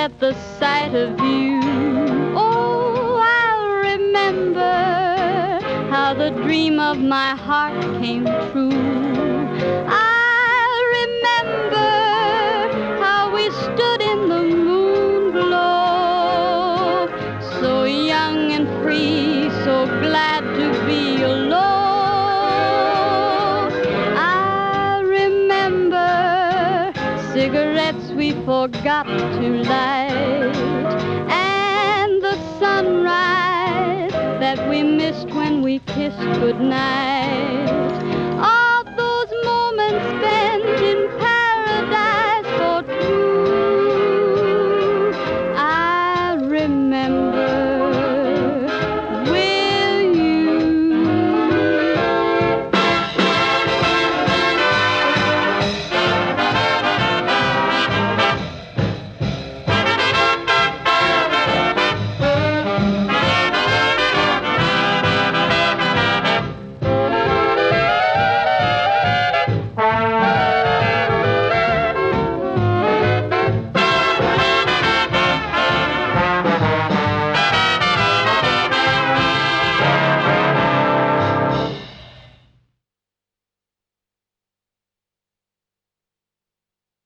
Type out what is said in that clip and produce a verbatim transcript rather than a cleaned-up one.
at the sight of you. Oh, I'll remember how the dream of my heart came true. I'll remember how we stood in the moon glow, so young and free, so glad to be alone. I remember cigarettes we forgot to light, and the sunrise that we missed when we kissed goodnight.